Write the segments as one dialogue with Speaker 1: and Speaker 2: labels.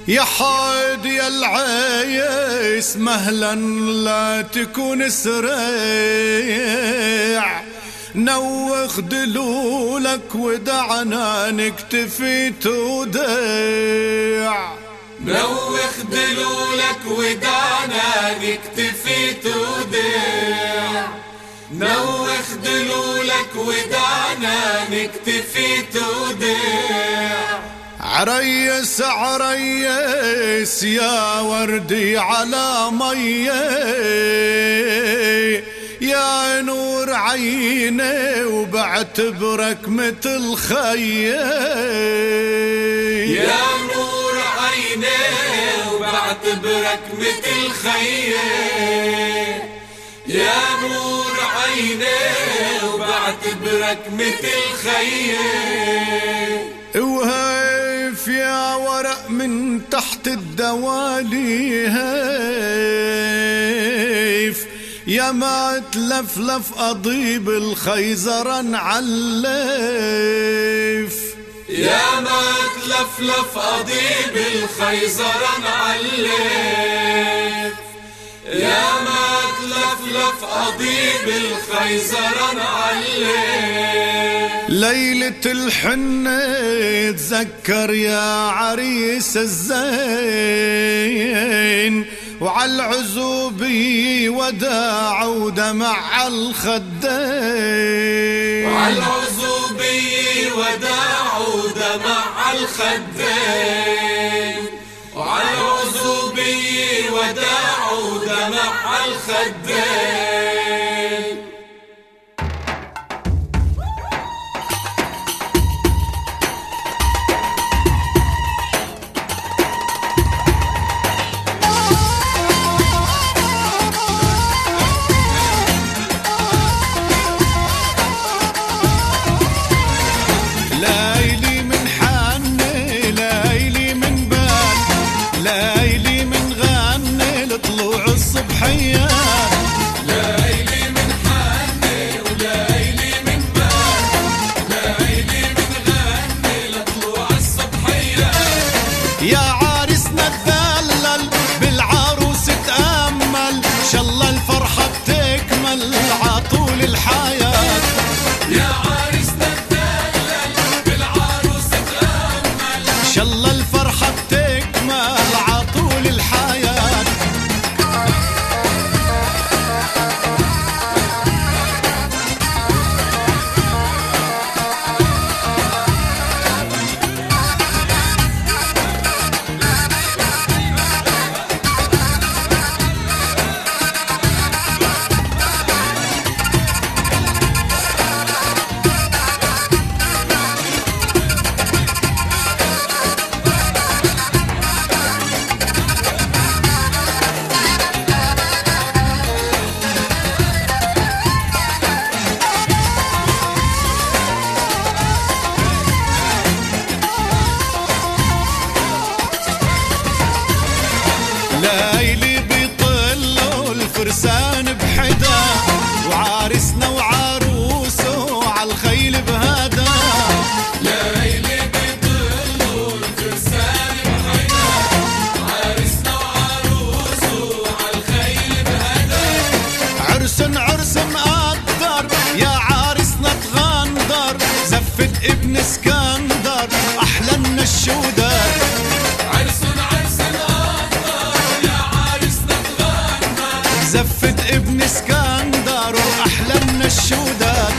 Speaker 1: يا حاد يا العيس مهلا لا تكون سريع، نوخ دلولك ودعنا نكتفي توديع.
Speaker 2: نوخ دلولك ودعنا نكتفي توديع. نوخ دلولك ودعنا نكتفي توديع.
Speaker 1: عريس عريس يا وردي على ميه، يا نور عيني وبعتبرك مثل خيه.
Speaker 2: يا نور عيني وبعتبرك مثل خيه. يا نور عيني وبعتبرك مثل خيه.
Speaker 1: وهيف يا ورق من تحت الدوالي هيف، يا ما تلفلف أضيب الخيزرا عليف.
Speaker 2: يا ما تلفلف أضيب الخيزرا عليف. يا ما تلفلف أضيب الخيزرا عليف.
Speaker 1: ليلة الحنة تذكر يا عريس الزين، وعالعزوبي وداع ودمع الخدين.
Speaker 2: وعالعزوبي وداع ودمع الخدين. وعالعزوبي وداع ودمع الخدين.
Speaker 1: ليلي من حنة ليلي من بال، ليلي من غنى لطلوع الصبحيات.
Speaker 2: ليلي من حنة وليلي من بال، ليلي من غنى لطلوع الصبحيات.
Speaker 1: يا عارسنا تذلل بالعروس تأمل، شالله الفرحة بتكمل عطول الحياة.
Speaker 2: يا عارسنا تذلل بالعروس تأمل،
Speaker 1: شالله الفرحة بتكمل عطول الحياة. ليلي بيطلوا الفرسان بحدا، وعارسنا وعروسه عالخيل بهدا.
Speaker 2: ليلي بيطلوا الفرسان بحدا، وعارسنا وعروسه عالخيل بهدا.
Speaker 1: عرس عرس مقدر يا عارسنا تغندر، زفت ابن اسكندر احلى النشودات.
Speaker 2: عرس عرس مقدر يا عارسنا تغندر،
Speaker 1: زفت ابن اسكندر واحلى النشودات.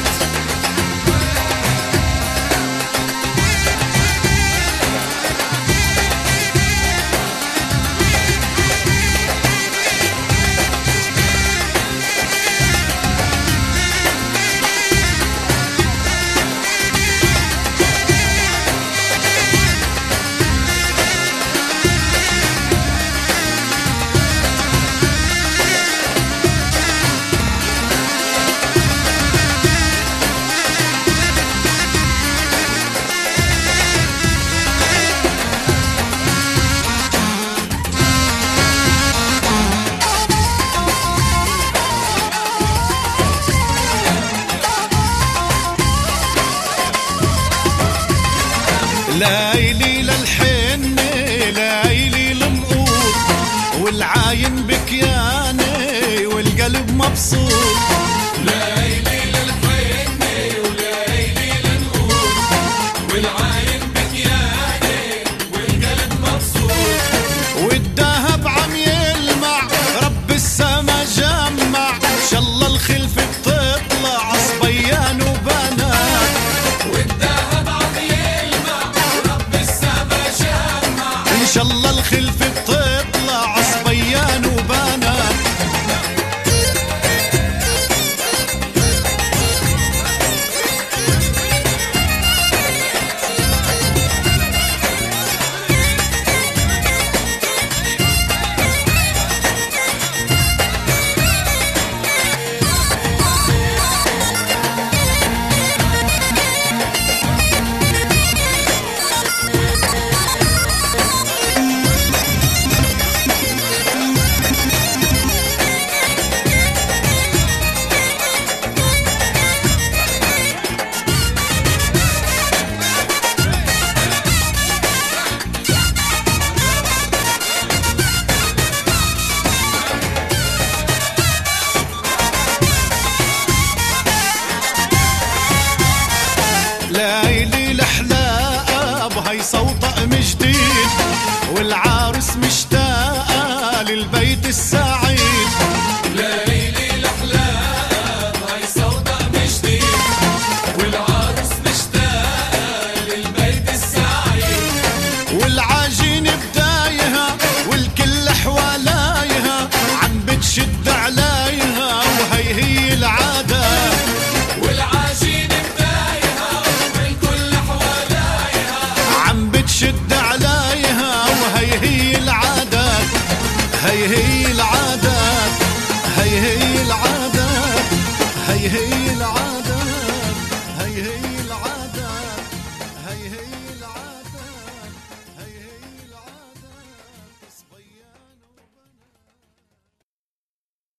Speaker 1: ليلي للحنة ليلي والعاين بكياني والقلب مبسوط.
Speaker 2: ليلي للحنة وليلي لنقول، والعاين بكياني والقلب مبسوط.
Speaker 1: والدهب عم يلمع رب السما جمع، ان شاء الله الخلفة بتطلع صبيان وبنات.
Speaker 2: والدهب عم يلمع ورب السما جمع،
Speaker 1: ان شاء الله الخلفة بتطلع صبيان وبنات. ليلي الحلاقة بهي صوت طقم جديد، والعارس مشتاقة للبيت السعيد.
Speaker 2: ليلي الأحلام هاي سودا جديد، والعروس مشتاقة للبيت السعيد.
Speaker 1: والعجين بدايها والكل حوالايها عم بتشد عليها، وهي هي العادة.
Speaker 2: والعجين بدايها والكل حواليها
Speaker 1: عم بتشد عليها، وهي هي العادات. هي هي العادات، هي هي العادات، هي هي العادات، هي هي